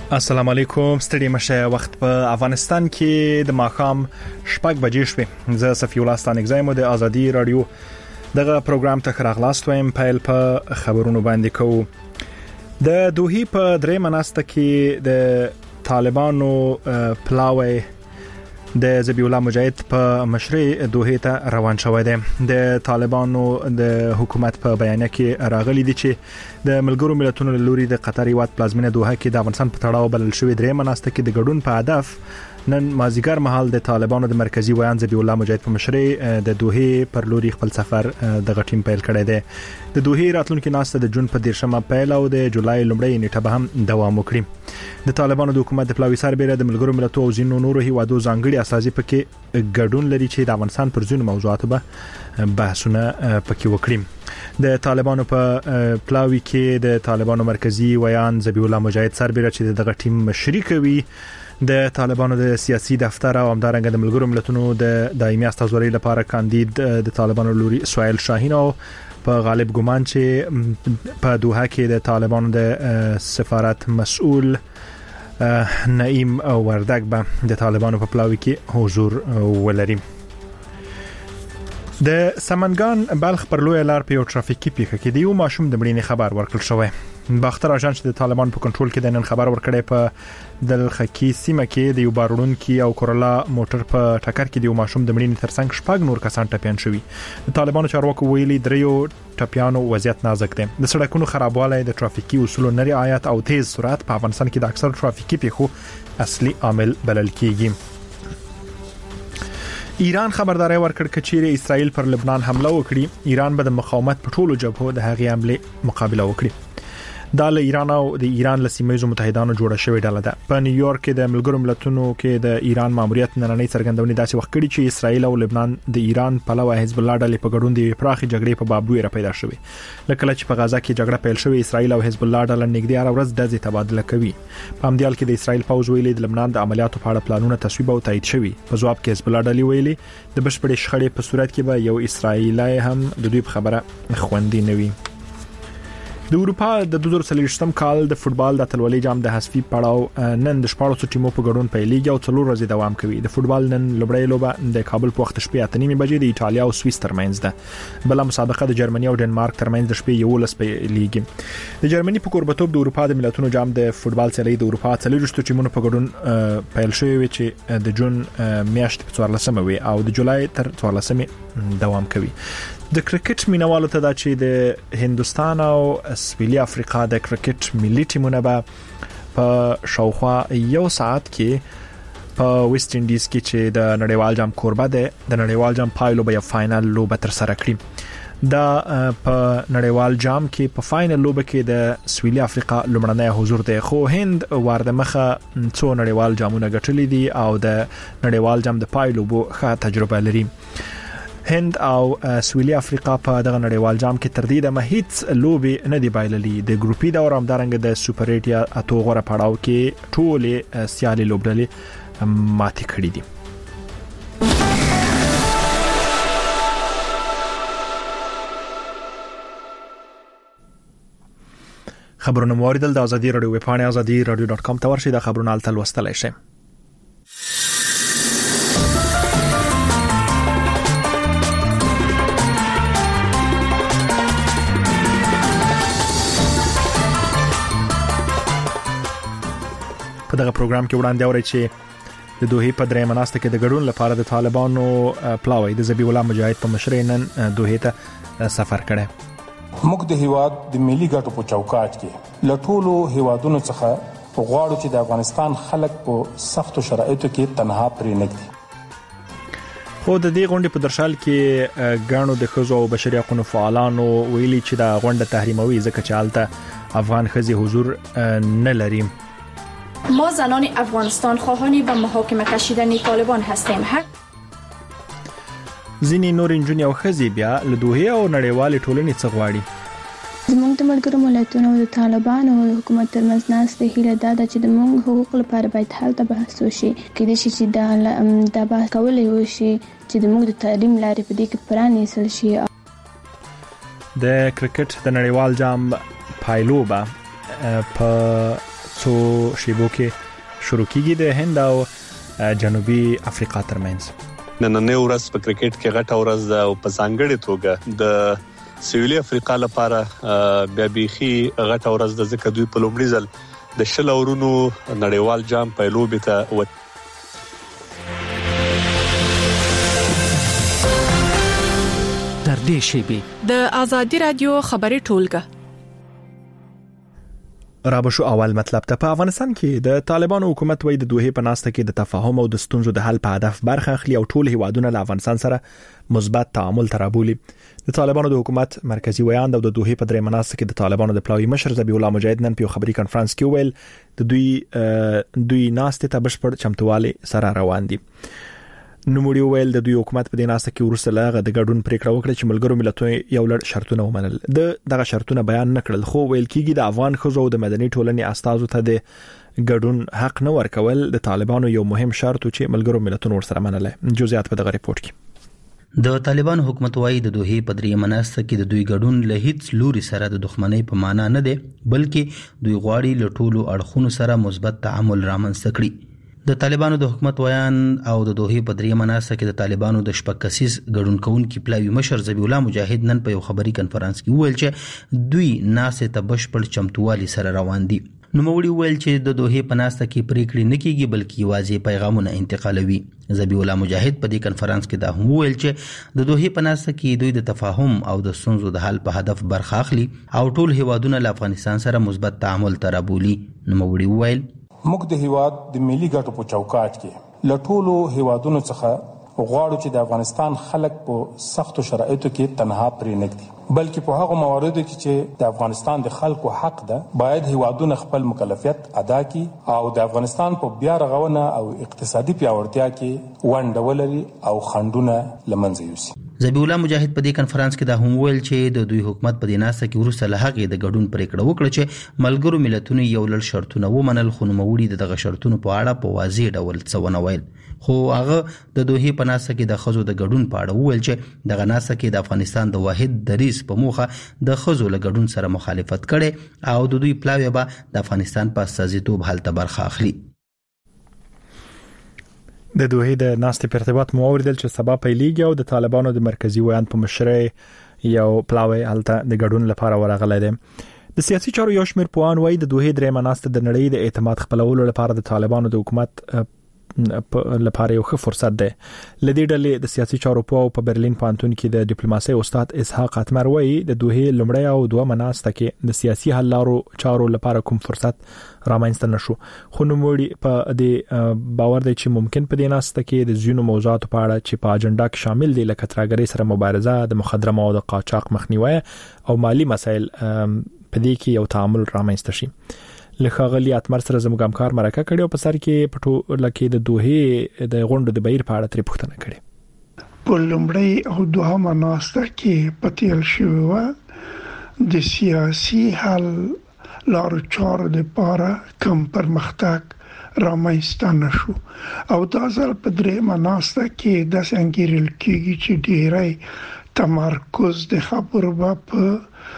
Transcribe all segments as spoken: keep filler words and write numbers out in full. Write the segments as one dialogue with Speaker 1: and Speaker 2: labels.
Speaker 1: السلام علیکم ستړي مشه وخت په افغانستان کې د ماخام شپږ بجې شوې. زه صفی الله ستانک زایم د ازادي رادیو دغه پروګرام ته خراغلاست وایم. پیل په خبرونو باندې کوو. د دوحې په درې مناسته کې د طالبانو پلاوی د ذبیح الله مجاهد په مشرۍ دوحې ته روان شوی دی. د طالبانو د حکومت په بیان کې راغلي دي چې د ملګرو ملتونو له لوري د قطر هیواد پلازمینه دوحه کې د افغانستان په تړاو بلل شوی درې مناسته کې د ګډون په هدف نن مازیګر مهال د طالبانو د مرکزی ویان ذبیح الله مجاهد په مشرۍ د دوحې پر لوري خپل سفر د غټیم پیل کړی دی. د دوحې راتلونکو ناسته د جون په دیرشمه پیل او د جولای لومړۍ نیټه به هم دوام وکړي. د طالبانو د حکومت د پلاوی سربېره د ملګرو ملتونو او ځینو نورو هیوادو ځانګړي اساسي پکې ګډون لري چې د افغانستان پر ځینو موضوعاتو به بحثونه پکې وکړي. د طالبانو په پلاوی کې د طالبانو مرکزی ویان ذبیح الله مجاهد سربېره چې دغه ټیم مشري کوي د طالبانو د سیاسي دفتر او همدارنګه د ملګرو ملتونو د دایمي استازورۍ لپاره کاندید د طالبانو لوري سوایل شاهین او په غالب ګمان چې په دوحه کې د طالبانو د سفارت مسؤل نعیم وردګ به د طالبانو په پلاوی کې حضور ولري. د سمنګان بلخ پر لوی لار په یو ټرافیکي پیښه کې د یو ماشوم د مړینې خبر ورکړل شوی. باختر اژانس د طالبان په کنټرول کې د نن خبر ورکړی په دلخکی سیمه کې د یو بارونکي او کورولا موټر په ټکر کې د یو ماشوم د مړینې ترڅنګ شپږ نور کسان ټپيان شوي. د طالبانو چارواکو ویلي دریو ټپيانو وضعیت نازک دی. د سړکونو خرابوالی د ټرافیکي اصولو نه رعایت او تیز سرعت په افغانستان کې د اکثر ټرافیکي پیښو اصلي عامل بلل کیږي. ایران خبرداري ورکړ چې اسرائیل پر لبنان حمله وکړي ایران به د مقاومت په ټولو جبهو د هغې حمله مقابله وکړي. دا له ایران او د ایران له سیمه ییزو متحدانو جوړه شوې ډله ده. په نیویارک کې د ملګرو ملتونو کې د ایران ماموریت نننۍ څرګندونې داسې وخت کړي چې اسرائیل او لبنان د ایران پلوه حزب الله ډلې په ګډون د پراخي جګړې په باب ویره پیدا شوې. لکه چې په غزا کې جګړه پیل شوې اسرائیل او حزب الله ډله نږدې هر ورځ د تبادله کوي. په همدیال کې د اسرائیل پوز ویلي د لبنان د عملیاتو په اړه پلانونه تصویب او تایید شوي. په جواب کې حزب الله ډلې ویلي د بشپړې شخړې په صورت کې به یو اسرائیلي هم د دوی په خبره خوندي نه وي. د اروپا د دوه زره څلوېښتم کال د فوتبال د اتلولۍ جام د حذفي پړاو نن د شپږ ټیمو په ګډون پیلېږي او څلور ورځې دوام کوي. د فوتبال نن لومړی لوبه د کابل په وخت شپې اته نیمې بجې د ایټالیا او سویس ترمنځ ده. بل مسابقه د جرمني او ډنمارک ترمنځ د شپې یولس پیلېږي. د جرمني په کوربتوب د اروپا د ملتونو جام د فوتبال سیالي د اروپا څلوېښت ټیمونو په ګډون پیل شوی و چې د جون میاشتې په څوارلسمه وي او د جولای تر څوارلسمه دوام کوي. د کرکټ مینوالو ته دا چې د هندستان او سویلي افریقا د کرکټ ملي ټیمونه به په شاوخوا یو ساعت کې په ویسټ انډیز کې چې د نړیوال جام کوربه ده د نړیوال جام پایلو به یو فائنل لوبه تر سره کړي. دا په نړیوال جام کې په فائنل لوبه کې د سویلي افریقا لومړنی حضور دی خو هند ورده مخه څو نړیوال جامونه ګټلي دي او د نړیوال جام د پایلو بو ښه تجربه لري. هند او سویلي افریقا په دغه نړیوال جام کې تر دې د هیڅ لوبي نه دی بایللي. د ګروپي دور همدارنګه د سوپر ایټ یا اتو غوړه پړاو کې ټولې سیالي لوبډلې ماتې کړې دي. خبرونه موریدل د ازادي رادیو ویب پاڼه ازادي رادیو ډاټ کام ته ورشئ. د خبرونو التل وستلای شئ. په دغه پروګرام کې وړاندې اورئ چې د دوحې په درې مناسته کې د ګډون لپاره د طالبانو پلاوی د ذبیح الله مجاهد په مشرۍ نن دوحې ته سفر کړی.
Speaker 2: موږ د هیواد د ملي ګټو په چوکاټ کې له ټولو هیوادونو څخه غواړو چې د افغانستان خلک په سختو شرایطو کې تنها پرې نه کړي.
Speaker 1: خو د دې غونډې په درشل کې ګڼو د ښځو او بشري حقوقو فعالانو ویلي چې دا غونډه تحریموي ځکه چې هلته افغان ښځې حضور نه لري.
Speaker 3: ما زنان افغانستان خواهانی به محاکمه کشیدن طالبان هستیم.
Speaker 1: ځینې نور انجونی او ښځې بیا له دوحې او نړیوالې ټولنې څخه غواړي
Speaker 4: زموږ د ملګرو ملتونو او د طالبانو او حکومت ترمنځ ناستې هیله دا ده چې د موږ حقوق لپاره باید هلته بحث وشي. کېدای شي چې دا دا بحث کولی وشي چې د موږ د تعلیم لارې په دې کې پرانیستل شي.
Speaker 1: د کرکټ د نړیوال جام پایلوبه په څو شیبو کې شروع کیږي د هند او جنوبي افریقا ترمنځ.
Speaker 5: نننۍ ورځ په کرکټ کې غټه ورځ ده او په ځانګړي توګه د سویلي افریقا لپاره بیا بيخي غټه ورځ ده ځکه دوی په لومړي ځل د شل اورونو نړیوال جام په لوبې ته و.
Speaker 6: تر دې شیبې
Speaker 7: د ازادي رادیو خبري ټولګه
Speaker 1: رابشو اول مطلب ته. په افغانستان کې د طالبانو حکومت وای د دوه په ناسته کې د تفاهم او د ستونزو د حل په هدف برخه اخلي او ټول هیوادونه له افغانستان سره مثبت تعامل ترابولي. د طالبانو د حکومت مرکزی ویاند او د دوه په درې مناسته کې د طالبانو د پلاوی مشر ذبیح الله مجاهد نن په خبري کانفرنس کې ویل د دوی دوی ناسته ته بشپړ چمتووالی سره روان دي. نو موږ ویل د دوی حکومت په دې ناسته کې ورسره لغه د ګډون پریکړه وکړه چې ملګرو ملتونو یو لړ شرطونه ومنل. د دغه شرطونه بیان نکړل خو ویل کېږي د افغان خزو او د مدني ټولنې استازو ته د ګډون حق نه ورکول د طالبانو یو مهم شرط چې ملګرو ملتونو ورسره منل. جزئیات په دغه ریپورت کې.
Speaker 8: د طالبان حکومت وايي د دوه په درې مناسته کې د دوی ګډون له هیڅ لوري سره د دښمنۍ په معنا نه دی بلکې دوی غواړي له ټولو اړخونو سره مثبت تعامل رامنځته کړي. د طالبانو د حکومت ویان او د دوه په درې مناسته کې د طالبانو د شپږ کسیز ګډون کوونکي پلاوی مشر ذبیح الله مجاهد نن په یو خبري کانفرنس کې ویل چې دوی ناسه ته بشپړ چمتووالی سره روان دي. نو موږ ویل چې د دوه په ناسته کې پریکړې نه کیږي بلکې واضح پیغامونه انتقالوي. ذبیح الله مجاهد په دې کانفرنس کې دا هم ویل چې د دوه په ناسته کې دوی د تفاهم او د ستونزو د حل په هدف برخه اخلي او ټول هیوادونه له افغانستان سره مثبت تعامل ترابولي. نو موږ ویل
Speaker 2: موږ د هیواد د ملي ګټو په چوکاټ کې له ټولو هیوادونو څخه غواړو چې د افغانستان خلک په سختو شرایطو کې تنها پرې نه کړي بلکې په هغه مواردو کې چې د افغانستان د خلکو حق ده باید هیوادونه خپل مکلفیت ادا کړي او د افغانستان په بیا رغونه او اقتصادي پیاوړتیا کې ونډه ولري او خنډونه له منځه یوسي.
Speaker 8: ذبیح الله مجاهد په دې کانفرنس کې دا هم ویل چې د دوی حکومت په دې ناسته کې ورسره له هغې د ګډون پریکړه وکړه چې ملګرو ملتونو یو لړ شرطونه ومنل خو نوموړي دغه شرطونو په اړه په واضح ډول څه ونه ویل. خو هغه د دوه په ناسته کې د خزو د ګډون په اړه ویل چې دغه ناسته کې د افغانستان د واحد دریځ په موخه د خزو له ګډون سره مخالفت کړي او د دوی پلاوی به د افغانستان په استازیتوب هلته برخه اخلي.
Speaker 1: د دوه د ناستې په ارتباط مو اوریدل چې سبا پیلېږي او د طالبانو د مرکزی ویاند په مشرۍ یو پلاوی هلته د ګډون لپاره ورغلی دی. د سیاسي چارو یو شمېر پوهان وایي د دوه درې مناسته د نړۍ د اعتماد خپلولو لپاره د طالبانو د حکومت لپاره یو ښه فرصت دی. لدې ډلې د سیاسي چارو په برلین پانتون کې د ډیپلوماسي استاد اسحاق اتمر وایي د دوه لومړی او دوه مناسته کې د سیاسي حل لارو چارو لپاره کوم فرصت رامنځته نشو خو نو موږ په دې باور دی چې ممکن په دې ناسته کې د ځینو موضوعاتو په اړه چې په اجنډا کې شامل دي لکه ترهګرۍ سره مبارزه د مخدره موادو قاچاق مخنیوي او مالی مسایل په دې کې یو تعامل رامنځته شي. لخغلی اتمر سره زموږ همکار مرکه کړي او په سر کې پټو لکه د دوه د غونډو د بهیر په اړه تری پوښتنه کړي.
Speaker 9: په لومړی او دوهمه ناسته کې پتیل شوی و د سیاسي حل لارو چارو لپاره کوم پرمختګ رامنځته نشو او دا ځل په درېمه ناسته کې د څنګه کېږي چې ډېری تمرکز د خبرو په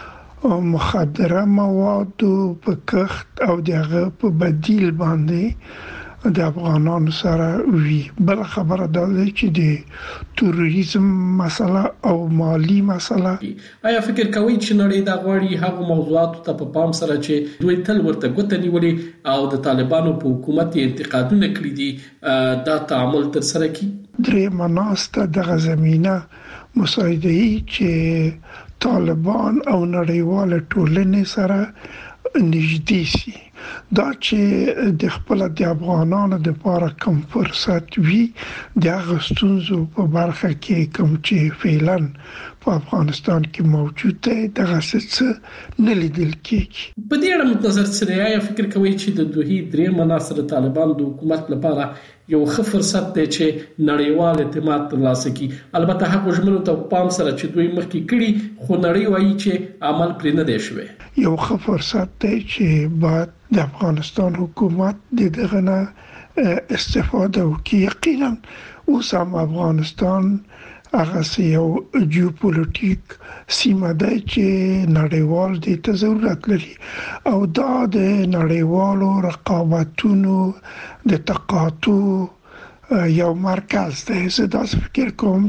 Speaker 9: مخدره موادو په کښت او دغه په بدیل باندې د افغانانو سره وی. بل خبره دا ده چې د تروریزم مسله او مالی مسله.
Speaker 10: آیا فکر کوئ چې نړۍ دا غواړي هغه موضوعاتو ته په پام سره چې دوی تل ورته ګوته نیولې او د طالبانو په حکومت انتقادونه کړی دي دا تعامل تر سره کړي؟
Speaker 9: درې مناسته دغه زمينه مساعده‌ای چې طالبان او نړیواله ټولنې سره نږدې شي دا چې د خپل د افغانانو د لپاره کوم فرصت وي د غستونزو په برخه کې کوم چې فعلا په افغانستان کې موجود دی دغه څه نه لیدل کېږي.
Speaker 10: په دې اړه متنظر سره یا فکر کوي چې د دوه درې مناصر طالبان د حکومت لپاره یو ښه فرصت دی چې نړیوال اعتماد ترلاسه کړي. البته هغه ژمنو ته پام سره چې دوی مخکې کړي خو نړۍ وایي چې عمل پرې نه دی شوی.
Speaker 9: یو ښه فرصت دی چې بعد د افغانستان حکومت د دغه نه استفاده وکړي. یقینا اوس هم افغانستان هغه یو جیوپولیټیک سیمه ده چې نړیوال دې ته ضرورت لري او دا د نړیوالو رقابتونو د تقاطع یو مرکز دی. زه دا فکر کوم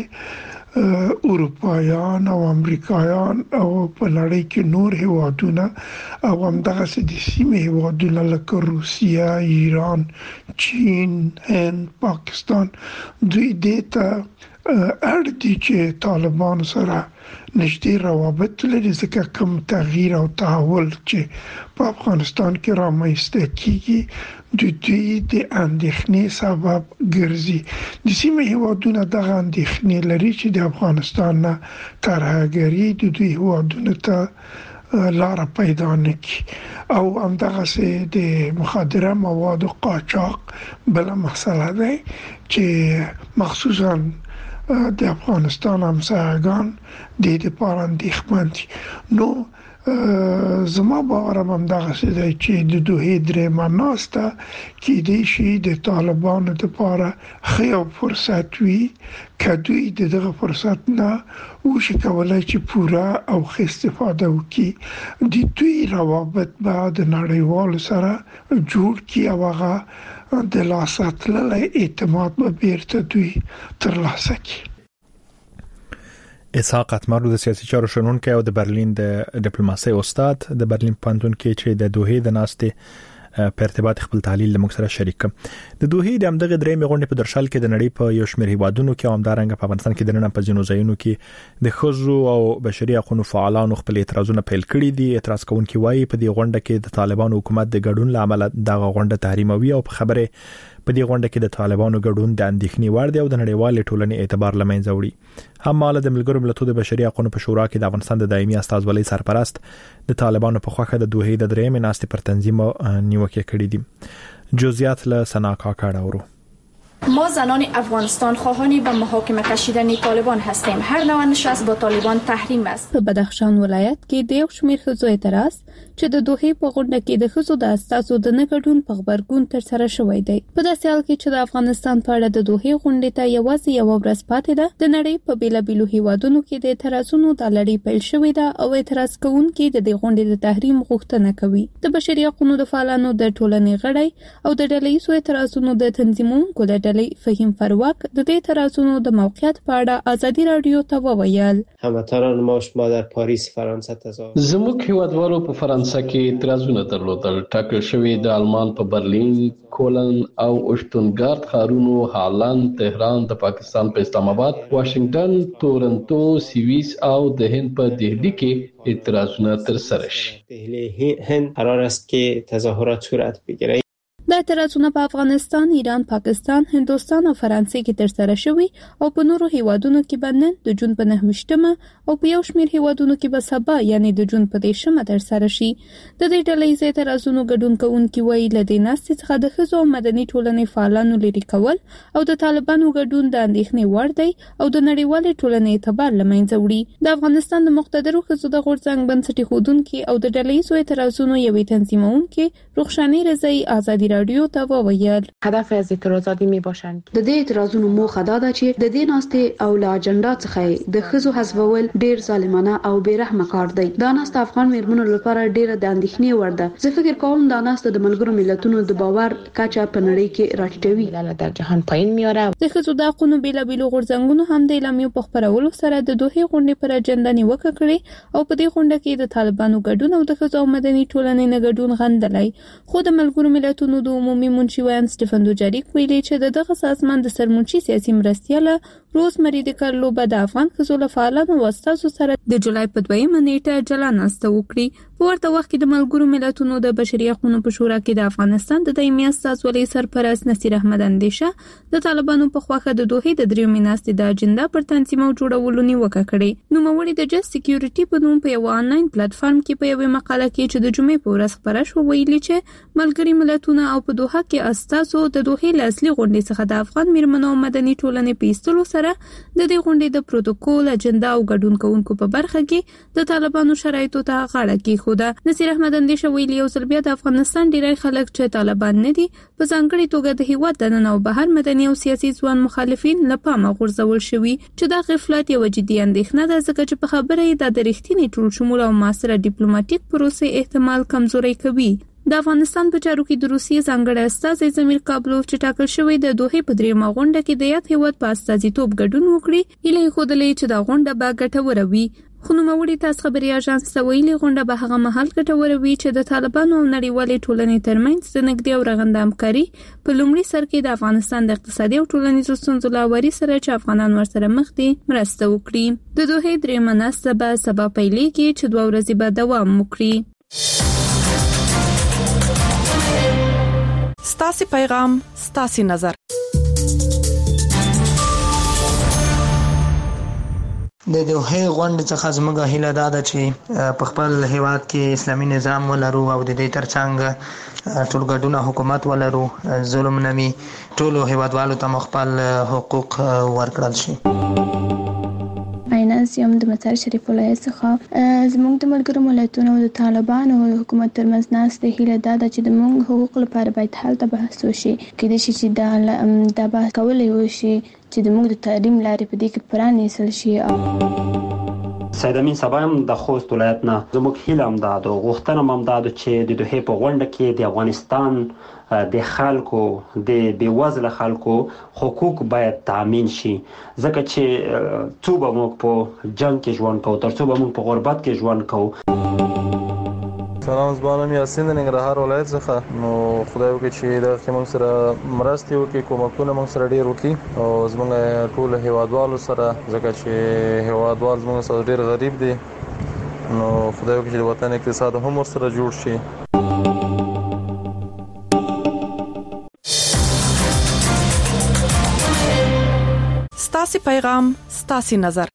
Speaker 9: چې اروپایان او امریکایان او په نړۍ کې نور هیوادونه او همدغه د سیمې هیوادونه لکه روسیه، ایران، چین، هند، پاکستان دوی دې ته اړ دي چې طالبان سره نږدې روابط لري، ځکه کوم تغییر او تحول چې په افغانستان کې رامنځته کیږي د دوی د اندېښنې سبب ګرځي. د سیمې هیوادونه دغه اندېښنې لري چې د افغانستان نه ترهګري د دوی هیوادونو ته لار پیدا نکړي او همدغه د مخدره موادو قاچاق بل مسله ده چې مخصوصا د افغانستان همسایگان د دې لپاره اندېښمن دي. نو زما باور هم دغه څه دی چې د دوه درې مناسته کې د شي د طالبانو لپاره خو فرصت وي کدوې دغه فرصت نه او شي کولای چې پورا او استفاده وکړي د دوی روابط بعد نړیوال سره جوړ کی او هغه د لاساتلل اعتماد به بیرته دوی ترلاسه کړي.
Speaker 1: اسحاق اتمر د سیاسي چارو شنونکو او د برلین د ډیپلوماسي استاد د برلین پوهنتون کې چې د دوه د ناستې په ارتباط خپل تحلیل له موږ سره شریک کړ. د دوه د همدغه درې غونډې په درشل کې د نړۍ په یو شمېر هیوادونو کې او همدارنګه په افغانستان کې د نن په ځینو ځایونو کې د خزو او بشري حقوقو فعالانو خپل اعتراضونه پیل کړي دي. اعتراض کوونکي وایي په دې غونډه کې د طالبانو حکومت د ګډون لامل دغه غونډه تحریموي او په خبره په دې غونډه کې د طالبانو ګډون د اندېښنې وړ دی او د نړیوال ټولنې اعتبار لمنځه وړي. هم مال د ملګرو ملتونو د بشري حقوقو په شورا کې د افغانستان د دایمي استازولۍ سرپرست د طالبانو په خوخه د دوه د درېمې ناستې پر تنظیم نیوکه کړې دي. جزئیات له سناکا کاړه.
Speaker 3: ما زنان افغانستان خواهان به محاکمه کشیدن طالبان هستیم. هر نوع نشست با طالبان تحریم است.
Speaker 11: په بدخشان ولایت کې د یو شمېر ښځو اعتراض چې د دوه په غونډه کې د ښځو د اساسو د نګډون په خبرګون تر سره شوې دی. په داسې حال کې چې د افغانستان په اړه د دوه غونډې ته یوازې یو ورځ پاتې ده، د نړۍ په بیلابیلو هیوادونو کې د اعتراضونو د لړۍ پیل شوې ده او اعتراض کوونکي د دې غونډې د تحریم غوښتنه کوي. د بشري حقوقو د فعالانو د ټولنې غړي او د ډلهییزو اعتراضونو د تنظیمونکو د ډلې فهیم فروک د دې اعتراضونو د موقعیت په اړه ازادي رادیو ته وویل:
Speaker 12: هموطنان ما شما در پاریس فرانسه تظاهر
Speaker 10: زموږ هیوادوالو په فرانسه کې اعتراضونه درلودل. ټاکل شوی د آلمان په برلین، کولن او اشتونګارت ښارونو، هالند، تهران، د پاکستان په اسلام آباد، واشنگټن، تورنټو، سویس او د هند په دهلی کې اعتراضونه ترسره شي.
Speaker 12: دهلی هند قرار است که تظاهرات صورت بگیرد.
Speaker 11: دا اعتراضونه په افغانستان، ایران، پاکستان، هندوستان او فرانسې کې ترسره شوي او په نورو هیوادونو کې به نن د جون په نهه او په یو شمېر هیوادونو کې به سبا یعنی د جون په دیرشمه ترسره شي. د دې ډلهییز اعتراضونو ګډون کوونکي وایي له دې ناستې څخه د ښځو او مدني ټولنې فعالانو لرې کول او د طالبانو ګډون د اندېښنې وړ دی او د نړیوالې ټولنې اعتبار له منځه وړي. د افغانستان د مقتدرو ښځو د غورځنګ بنسټ ایښودونکي او د ډلهییزو اعتراضونو یوې تنظیمونکي رخشانې رضایی ازادي رادیو ته وویل:
Speaker 13: هدف از اعتراضات می باشند
Speaker 14: د دې اعتراضونو موخه دا ده چې د دې ناستې او له اجنډا څخه د ښځو حذفول ډیر ظالمانه او بیرحمه کار دی. دا ناسته افغان میرمنو لپاره ډیره د اندېښنې وړ ده. زه فکر کوم دا ناسته د ملګرو ملتونو د باور کچه په نړۍ کې راټیټوي،
Speaker 13: در جهان پایین میاره.
Speaker 11: د ښځو د حقوقو بیلابیلو غورځنګونو هم د اعلامیو په خپرولو سره د دوه غونډې پر اجنډا نیوکه کړې او په دې غونډه کې د طالبانو ګډون او د ښځو او مدني ټولنې نه ګډون غندلی. خو د ملګرو ملتونو د عمومي منشي ویان سټیفن دوجاریک ویلي چې د دغه سازمان د سرمنشي سیاسي مرستیاله روزمری د کارلو به د افغان ښځو له فعالانو او استازو سره د جولای په دویمه نیټه جلا ناسته وکړي. په ورته وخت کې د ملګرو ملتونو د بشري حقوقو په شورا کې د افغانستان د دایمي استازولۍ سرپرست نصیر احمد اندیشه د طالبانو په خواخه د دوه د درېمې ناستې د اجنډا پر تنظیم او جوړولو نیوکه کړې. نوموړي د جست سکیورټي په نوم په یو آنلاین پلیټ فارم کې په یوه مقاله کې چې د جمعې په ورځ خپره شوه ویلي چې ملګري ملتونه او په دوحه کې استازو د دوه له اصلي غونډې څخه د افغان میرمنو او مدني ټولنې په ایستلو سره لپاره د دې غونډې د پروتوکول اجنډا او ګډون کوونکو په برخه کې د طالبانو شرایطو ته غاړه کېښوده. نصیر احمد اندیشه ویلي یو ځل بیا د افغانستان ډیری خلک چې طالبان نه دي په ځانګړي توګه د هیواد دننه او بهر مدني او سیاسي ځوان مخالفین له پامه غورځول شوي چې دا غفلت یو جدي اندېښنه ده ځکه چې په خبره یې د رښتینې ټول شمول او معاصره ډیپلوماټیک پروسې احتمال کمزوري کوي. د افغانستان په چارو کې د روسیې ځانګړی استازی زمیر کابلوف چې ټاکل شوی د دوحې په دریمه غونډه کې د یاد هیواد په استازیتوب ګډون وکړي، هیله یې ښودلې چې دا غونډه به ګټوره وي. خو نوموړي تاس خبري اژانس ته ویلي غونډه به هغه مهال ګټوره وي چې د طالبانو او نړیوالې ټولنې ترمنځ د نږدې او رغنده همکاري په لومړي سر کې د افغانستان د اقتصادي او ټولنیزو ستونزو له هواري سره چې افغانان ورسره مخ دي مرسته وکړي. د دوحې دریمه ناسته به سبا پیلېږي چې دوه ورځې به دوام وکړي.
Speaker 7: ستاسي پیغام ستاسي نظر.
Speaker 15: د دوحې غونډې څخه زموږ هیله دا ده چې په خپل هیواد کې اسلامي نظام ولرو او د دې ترڅنګ ټول ګډون حکومت ولرو، ظلم نه وي، ټول هیوادوالو ته خپل حقوق ورکړل شي.
Speaker 4: فاینانس یم د مطار شریف ولایت څخه. زموږ د ملګرو ملتونو او د طالبانو او حکومت ترمنځ ناستې هیله دا ده چې د موږ حقوق لپاره باید هلته بحث وشي. کېدای شي چې دا دا بحث کولی وشي چې د موږ د تعلیم لارې په دې کې پرانیستل شي. او
Speaker 16: سید امین صاحب هم د خوست ولایت نه زموږ هیله هم دا ده، غوښتنه هم دا ده چې د دوحې په غونډه کې د افغانستان د خلکو د بیوزله خلکو حقوق باید تامین شي، ځکه چې څو به موږ په جنگ کې ژوند کوو، تر څو به موږ په غربت کې ژوند کوو.
Speaker 17: سلام، زما نوم یاسین د ننګرهار ولایت څخه. نو خدای وکړي چې دا چې موږ سره مرستې وکړي، کومکونه موږ سره ډیر وکړي او زموږ ټول هیوادوالو سره، ځکه چې هیوادوال زموږ سره ډیر غریب دي. نو خدای وکړي چې د وطن اقتصاد هم ورسره جوړ شي.
Speaker 7: ستاسي پیغام ستاسي نظر.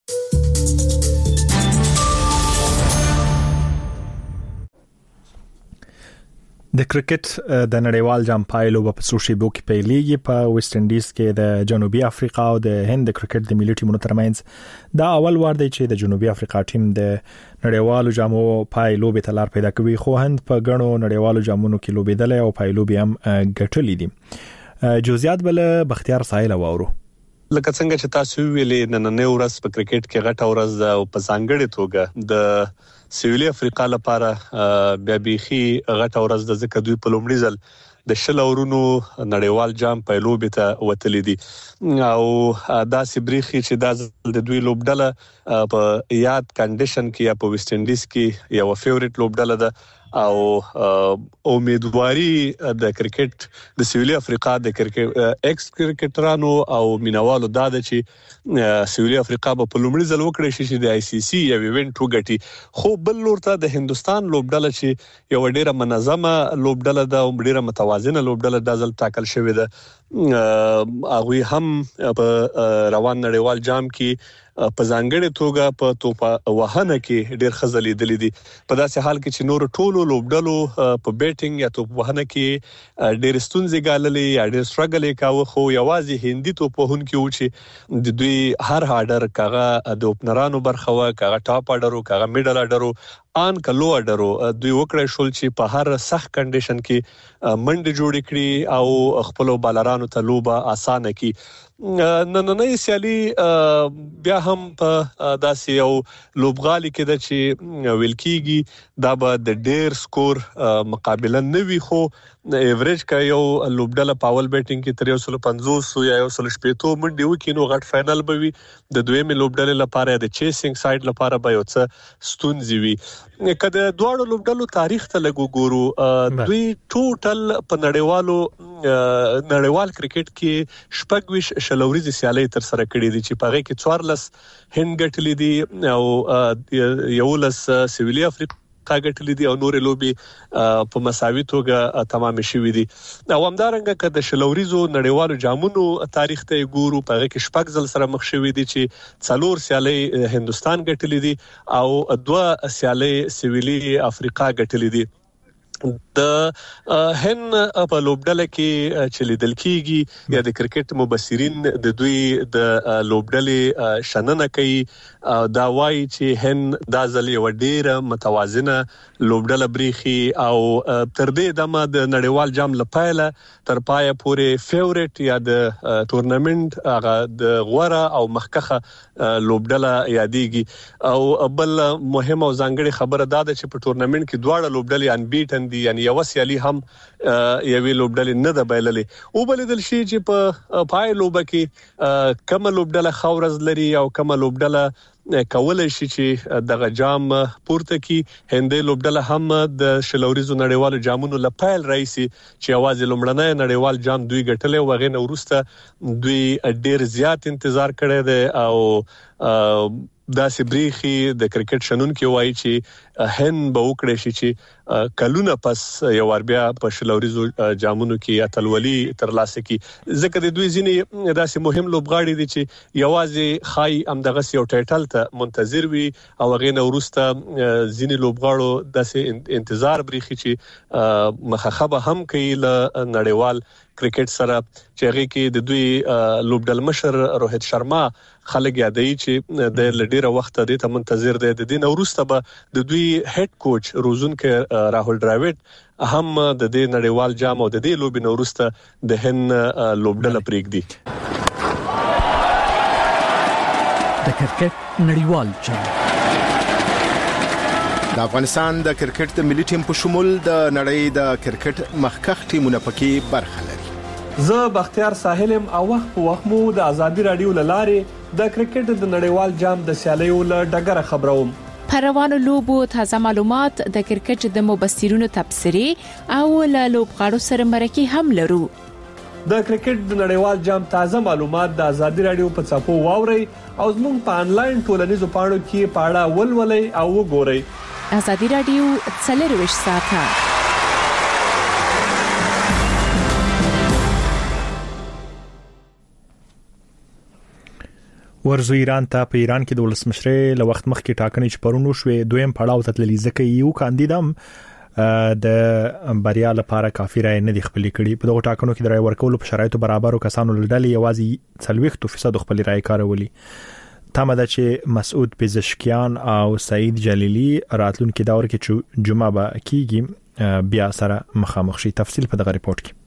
Speaker 1: د کرکټ د نړیوال جام پایلو په سوشيبو کې پیلېږي. په ویسټ انډیز کې د جنوبي افریقا او د هند د کرکټ د ملي ټیمونو ترمنځ دا اول وار دی چې د جنوبي افریقا ټیم د نړیوالو جامو پایلو به تلار پیدا کوي، خو هند په غنو نړیوالو جامونو کې لوبېدل او پایلو به هم ګټلې دي. جزئیات بل بختیار سایل وورو.
Speaker 5: لکه څنګه چې تاسو ویلې نننې ورځ په کرکټ کې غټه ورځ او په ځانګړي توګه د سویلي افریقا لپاره بیا بيخي غټه ورځ د ځکه دوی په لومړي ځل د شل اورونو نړیوال جام پیلوبې ته وتلې دي او دا سبريخي چې دا د دوی لوبډله په یاد کنډیشن کې یا په ویسټ انډیز کې یو فیورټ لوبډله ده او امیدواري د کرکټ د سویلي افریقا د کرکټ ایکس کرکټرانو او مینوالو دا د چې سویلي افریقا په لومړي ځل وکړي چې د آی سی سی یو ایونت وګټي، خو بل لورته د هندستان لوبډله چې یو ډیره منظمه لوبډله ده او ډیره متوازنه لوبډله د ځل ټاکل شوې ده، هغه هم په روان نړیوال جام کې په ځانګړي توګه په توپ وهنه کې ډېر خزلې دي دي په داسې حال کې چې نور ټولو لوبډلو په بیټینګ یا توپ وهنه کې ډېر ستونزې ګاللې یا ډېر سټرګل کاوه، خو یوازې هندي توپ وهن کې و چې د دوی هر هارډر کاغه د اوپنرانو برخه و، کاغه ټاپ اډرو، کاغه میډل اډرو، ان کلو اډرو دوی وکړای شول چې په هر سخت کنډیشن کې منډه جوړ کړي او خپل بالرانو ته لوبه اسانه کړي. نننۍ سیالي بیا هم په داسې یو لوبغالي کې د چې ویل کېږي دا به د ډیر سکور مقابله نه وي، خو ایوریج کا یو لوبډله پاول بیټینګ کې تر یو سل پنځوس یا یو سل شپږ منډي وکړي نو غټ فائنل به وي. د دویمه لوبډله لپاره د چیسینګ سایډ لپاره به یو څه ستونزې وي. کله دواړو لوبډلو تاریخ ته لګو ګورو، دوی ټوټل په نړیوالو نړیوال کرکټ کې شپږ شلوريزي سیالي تر سره کړې دي چې په هغه کې څوارلس هند ګټلې دي او یو لس سویلي افریقا ګټلې دي او نورې لوبي په مساوي توګه تمام شوې دي. او همدارنګه که د شلوريزو نړیوالو جامونو تاریخ ته ګورو په هغه کې شپږ ځل سره مخ شوې دي چې څلور سیالي هندستان ګټلې دي او دوه سیالي سویلي افریقا ګټلې دي. د هن په لوبډله کې چې لیدل کیږي یا د کرکټ مبصرین د دوی د لوبډلې شننه کوي دا وایي چې هن د ځل یو ډیره متوازنه لوبډله بریخي او تر دې دمه د نړیوال جام لپاره تر پایه پورې فیورټ یا د ټورنمنت هغه د غوړه او مخکخه لوبډله یادېږي او بل مهم او ځانګړي خبره ده چې په ټورنمنت کې دواړه لوبډلې ان بیټن دي یعنی یو سیالي هم یوې لوبډلې نه ده بایللې او بلدل شي چې په پای لوبه کې کوم لوبډله خورز لري او کوم لوبډله کولای شي چې دغه جام پورته کی هندې لوبډله هم د شلوريزو نړیوالو جامونو لپاره رئیسي چې आवाज لومړنۍ نړیوال جام دوی ګټلې وغه نو ورسته دوی ډیر زیات انتظار کړی دی او دا سبريخي د کرکټ شنونکو وایي چې هن به وکړي شي چې کلونه پس یو ور بیا په شلوريزو جامونو کې اتلولي ترلاسه کی ځکه د دوی ځینې داسې مهم لوبغاړي دي چې یوازې خای ام دغه یو ټایټل ته منتظر وي او غي نو ورسته ځینې لوبغاړو داسې انتظار بریخي چې مخخبه هم کوي ل نړیوال کرکټ سره چې هغه کې د دوی لوبډل مشر روهیت شرما خلک یادوي چې د لډیره وخت د ته منتظر دی د دین ورسته به د دوی هډ کوچ روزونکو راهول ډراوډ هم د دې نړیوال جام او د دې لوبې نورسته د هن لوبډل پریږدي
Speaker 6: د کرکټ نړیوال جام
Speaker 18: د افغانستان د کرکټ د ملي ټیم په شمول د نړۍ د کرکټ مخکخ ټیمونه پکې برخه لري
Speaker 10: زه بختیار ساحلم او وخت په وخت مو د ازادي رادیو لاره د کرکټ د نړیوال جام د سیالیو له ډګره خبروم
Speaker 19: په روانو لوبو تازه معلومات د کرکټ د مبصرینو تبصرې او له لوبغاړو سره مرکه هم لرو
Speaker 10: د کرکټ د نړیوال جام تازه معلومات د ازادي رادیو په چاپو واوري او زموږ په انلاین ټولنیزو پاڼو کې پاړه ولولئ او وګورئ
Speaker 19: ازادي رادیو څلرویشت ساعته
Speaker 1: ورزو ایران ته په ایران کې د ولسمشرۍ له وخت مخکې ټاکنې چې پرونو شوې دویم پړاو ته تللی ځکه یو کاندیدام د بریا لپاره کافي رائے نه دی خپل کړي په دغه ټاکنو کې د رائے ورکولو په شرایطو برابرو کسانو لړل یوازې څلويخ فیصد خپل رائے کارولي تمه ده چې مسعود پزشکیان او سعید جلیلی راتلونکي دور کې چې جمعه به کیږي بیا سره مخامخ شي تفصیل په دغه ریپورت کې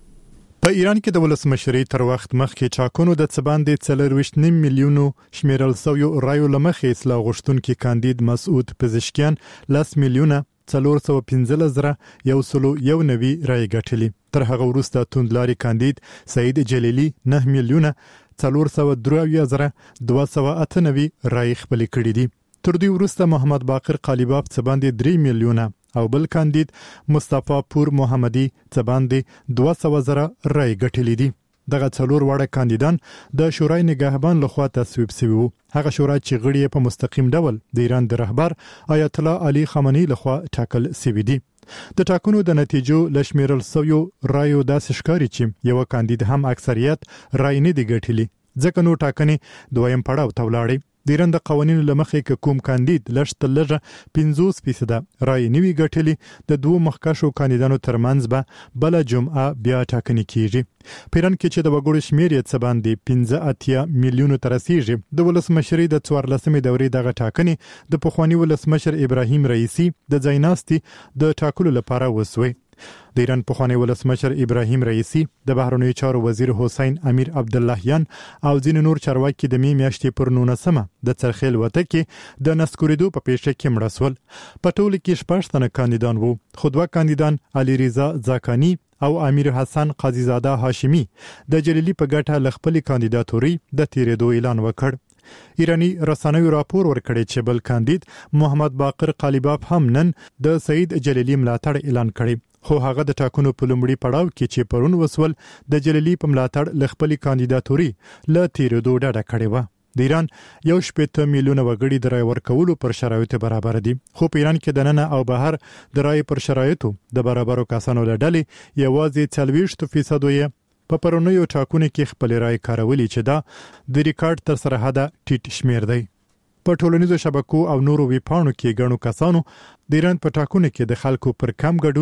Speaker 20: په ایران کې د ولسمشرۍ تر وخت مخکې چاکونو د څباندې څلرويشت نیم میلیونو شمیرل سویو رایو لمخې اصلاح غوښتونکي کاندید مسعود پزشکیان لاس میلیونه څلور سو پنځه زره یو سلو یو نوي رای ګټلي تر هغه وروسته توندلاري کاندید سعید جلیلی نه میلیونه څلور سو درې زره دوه سو اته نوي رای خپل کړي دي تر دې وروسته محمد باقر قالیباف څباندې درې میلیونه او بل کاندید مصطفی پور محمدي څباندې دوه سو زره رای ګټلي دي دغه څلور وړه کاندیدان د شورای نگهبان لخوا تصویب شوی وو هغه شورای چې غړي په مستقیم ډول د ایران د رهبر آیت الله علي خامنئي لخوا ټاکل شوی دي د ټاکنو د نتیجو لشمیرل سویو رایو داسې ښکاري چې یو کاندید هم اکثریت رای نه دی ګټلی ځکه نو ټاکنې دویم پړاو ته ولاړې د ایران د قوانینو لمخې ک کوم کاندید لشت لږه پنځوس فیصد رای نیوي ګټلی د دوه مخکښو کاندیدانو ترمنځ به بل جمعه بیا ټاکنې کیږي پیران کې چې د وګړو شمیر یې څه باندې پنځه اتیا میلیونو ترسیږي د ولسمشرۍ د څوارلسمې دورې دغه ټاکنې د پخوانی ولسمشر ابراهیم رئیسی د ځایناستي د ټاکلو لپاره وسوي د ایران پخوانی ولسمشر ابراهیم رئیسی د بهرنیو چارو وزیر حسین امیر عبداللهیان او ځینې نور چارواکي د می میاشتې پر نولسمه د څرخیل وته کې د نسکوریدو په پیښه کې مړه شول په ټول کې شپږ تنه کاندیدان وو خو دوه کاندیدان علي رضا زاکانی او امیر حسن قاضی زاده هاشمی د جلیلی په ګټه لخپل کاندیداتوري د تیرېدو اعلان وکړ ایرانی رسنیو راپور ورکړی چې بل کاندید محمد باقر قالیباف هم نن د سعید جلیلی ملاتړ اعلان کړی خو هغه د ټاکنو په لومړي پړاو کې چې پرون وسول د جلیلی په ملاتړ لخپل کاندیداتوري ل تیرېدو ډډه کړې و د ایران یو شپږ میلیونه وګړي د رای ورکولو پر شرایطو برابر دي خو په ایران کې د نن او بهر د رای پر شرایطو د برابرو کسانو لړلې یوازې څلويشت فیصد یې په پرونیو ټاکنو کې خپل رای کارولي چې دا د ریکارډ تر سره حد ټیټ شمیر دی په ټولنیزو شبکو او نورو ویبپاڼو کې ګڼو کسانو د ایران په ټاکنو کې د خلکو پر کم ګډون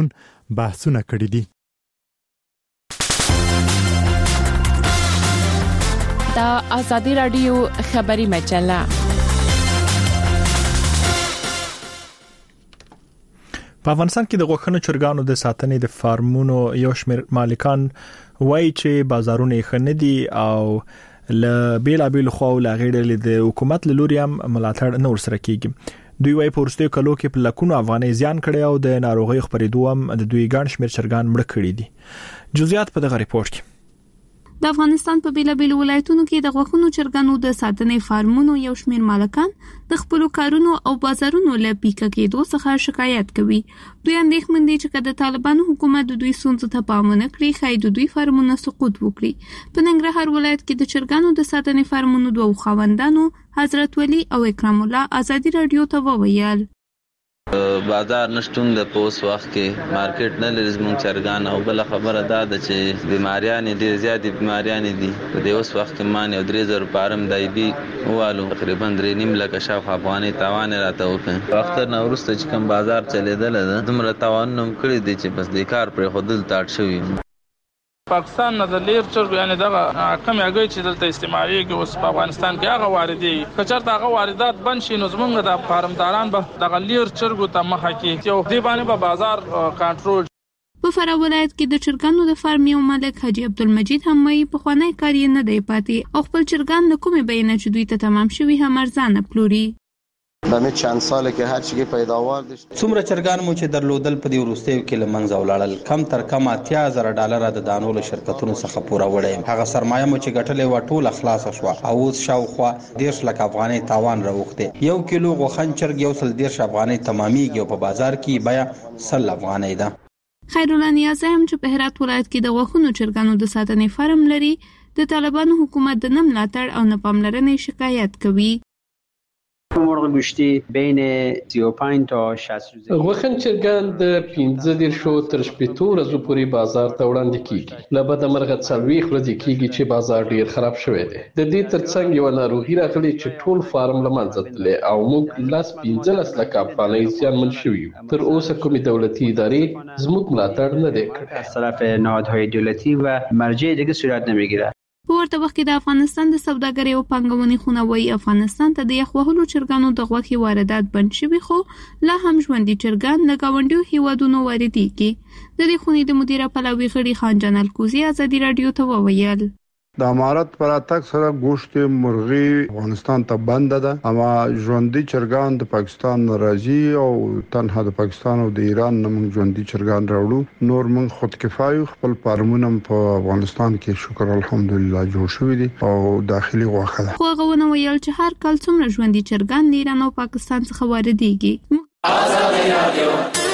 Speaker 20: بحثونه کړي دي.
Speaker 19: دا آزادی رادیو خبری مجله.
Speaker 1: په افغانستان کې د غوښنو چرګانو د ساتنې د فارمونو یو شمېر مالکان وایي چې بازارونه یې ښه نه دي او له بیلابېلو خواو له هغې ډلې د حکومت له لوري هم ملاتړ نه ورسره کېږي. دوی وایي په وروستیو کلو کې په لکونو افغانۍ زیان کړی او د ناروغیو خپرېدو هم د دوی ګڼ شمېر چرګان مړه کړي دي. جزئیات په دغه ریپورت کې.
Speaker 11: د افغانستان په بیلابېلو ولایتونو کې د غوښنو چرګانو د ساتنې فارمونو یو شمېر مالکان د خپل کارونو او بازارونو له پیکه کېدو څخه شکایت کوي. دوی اندېښمن دي چې کله طالبانو حکومت د دوی ستونزو ته پام ونه کړي، ښایي د دوی فارمونه سقوط وکړي. په ننګرهار ولایت کې د چرګانو د ساتنې فارمونو دوه خاوندانو حضرت ولی او اکرام الله ازادي رادیو ته وویل
Speaker 21: بازار نشټون د پوس وخت کې مارکیټ نه لري زموږ چرګان او بل خبره دا ده چې بیماریان دي زیاتې بیماریان دي په دې اوس وخت کې مان یو درې زره پارم دایبي والو تقریبا درې نیم لک شاف افغاني تاوان راته وکړ. وخت نه ورسته چې کوم بازار چلیدل ده دومره تاوان نوم کړی دی چې بس د کار پر خودل تاټ شوی.
Speaker 22: پاکستان نه د لیر چرګ یعنی دغه کم یاګي چې دلته استعماليږي اوس په افغانستان کې هغه واردي کچرته هغه واردات بند شي نو زمونږ د فارمداران به دغه لیر چرګو ته مخه کې یو دی باندې به بازار کنټرول.
Speaker 11: په فراه ولایت کې د چرګانو د فارم یو مالک حاجی عبدالمجید هم وایي په خوانی کار یې نه دی پاتې او خپل چرګان له کومې بینه چې دوی ته تمام شوي هم ارزانه پلوري.
Speaker 23: د می چند سال کې هر شي پیداوار دي.
Speaker 8: څومره چرګان مو چې درلودل په دې وروستیو کې لمنځه ولاړل، کم تر کم اتیا زره ډالر د دانو له شرکتونو څخه پوره وړي. هغه سرمایه مو چې ګټلې و ټول خلاص شو او اوس شاوخوا ډیر لک افغاني تاوان راوخته. یو کیلو غوښن چرګ یو سل ډیر افغاني تماميږي او په بازار کې بیا سل افغاني ده.
Speaker 11: خیرالله نیازی هم چې په هرات ولایت کې د غوښنو چرګانو د ساتنې فارم لري د طالبانو حکومت د نه ملاتړ او نه پاملرنې شکایت کوي.
Speaker 24: مرغ گوشتی بین سی و پنج تا شصت روزه
Speaker 10: غوښن چرګان د پنځه دیرشو تر شپږو ورځو پورې بازار ته وړاندې کیږي. له بده مرغه څلوېښت ورځې کیږي چې بازار ډیر خراب شوی دی. د دې ترڅنګ یو ناروغي راغلې چې ټول فارم له منځه تللی او موږ لاس پنځلس لک افغانۍ زیانمن شوي یو. تر اوسه کومې دولتي ادارې زموږ ملاتړ نه دی کړی.
Speaker 24: از طرف نهادهای دولتی و مرجع دیگه صورت نمیگیره.
Speaker 11: په ورته وخت کې د افغانستان د سوداګرۍ او پانګونې خونه وایي افغانستان ته د یخ وهلو چرګانو د غوښې واردات بند شوي خو لا هم ژوندي چرګان له ګاونډیو هیوادونو واردېږي. د دې خونې د مدیره پلاوي غړي خان جان الکوزي ازادي رادیو ته وویل
Speaker 25: د امارات پر اتک سره گوشت مرغي افغانستان ته بند ده، اما ژوندۍ چرګان د پاکستان راځي او تنها د پاکستان او د ایران نه موږ ژوندۍ چرګان راوړو. نور موږ خود کفایو خپل فارمونه په افغانستان کې شکر الحمدلله جوړ شوی دي او داخلي غوښه ده.
Speaker 11: خو غوونه ویل چې هر کال څومره ژوندۍ چرګان د ایران او پاکستان څخه واردېږي. آزادي رادیو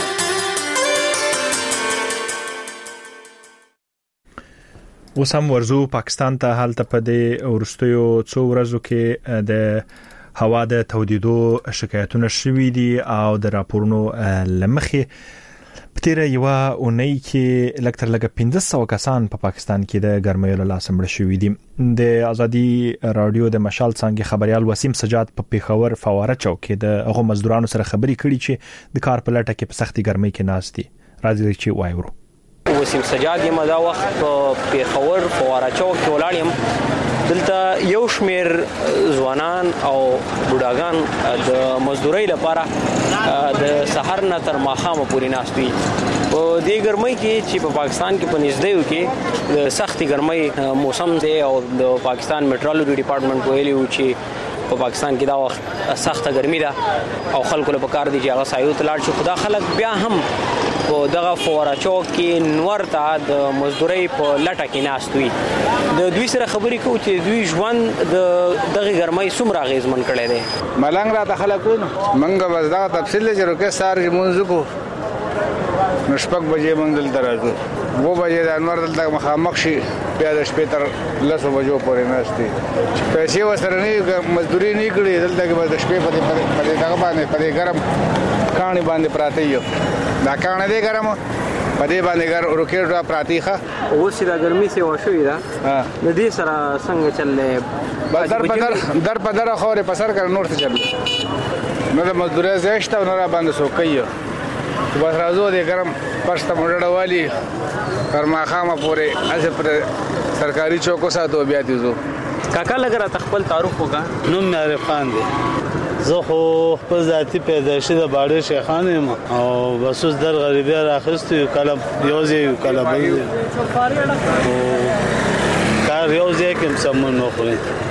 Speaker 1: اوس هم ورزو پاکستان ته حالت په دې ورستیو څو ورځو کې د هوا د تودیدو شکایتونه شوي دي او د راپورونو لمخې په تیر یو اونۍ کې لکتر لګ پنځه سوه کسان په پا پاکستان کې د ګرمۍ له لاسه مړ شوي دي. د ازادي رادیو د مشال څنګه خبريال وسیم سجاد په پیښور فواره چوک کې د هغو مزدورانو سره خبري کړي چې د کار په لټه کې په سختي ګرمۍ کې ناست دي. راځي چې وایو
Speaker 26: وسیم سجاد یم دا وخت په پیښور فواره چوک کې ولاړ یم. دلته یو شمیر ځوانان او بوډاګان د مزدورۍ لپاره د سحر نه تر ماښامه پورې ناست وي. په دې ګرمۍ کې چې په پاکستان کې په نږدې کې د سختي ګرمۍ موسم دی او د پاکستان میټرولوژي ډپارټمنټ ویلي و چې په پاکستان کې دا وخت سخته ګرمي ده او خلکو له پکار دي چې هغه سایو ته لاړ شي. خو دا خلک بیا هم په دغه فواره چوک کې نور ته د مزدورۍ په لټه کې ناست وي. د دوی سره خبرې کوو چې دوی ژوند د دغه ګرمۍ څومره اغېزمن کړی دی.
Speaker 27: ملنګ راته خلک وینو موږ بس دغه تفصیل دی چې روکې سهار لمونځ وکړو نو شپږ بجې موږ دلته راځو. اووه بجې د انور دلته مخامخ شي بیا د شپې تر لسو بجو پورې ناست دي. پیسې ورسره نه مزدوري نه کړي دلته کې بس د شپې په دې دغه باندې په دې ګرم کاڼي باندې پراته یو دا کاڼه دی ګرم په دې باندې ګر روکې پراتی ښه
Speaker 26: اوس دا ګرمي سي وشوي دا د دې سره څنګه چللې
Speaker 27: بس در په در در په در خورې په سر کړ نور څه چل نو د مزدوري زیشته نو را باندې سو کوي بس راځو دې ګرم پښته مړړه والی فرماخامه پورې اسه پر سرکاري چوکو ساتو بیا دې زو
Speaker 2: کاکا لګره تخپل تعارف وکا
Speaker 3: نوم معرف خان دی زه خو خپل ذاتی پیدایشي د باډر شیخان یم او بس اوس در غریبی راخست یو کله یو ځای یو کله بل کار یو ځای کې سمون نه خوري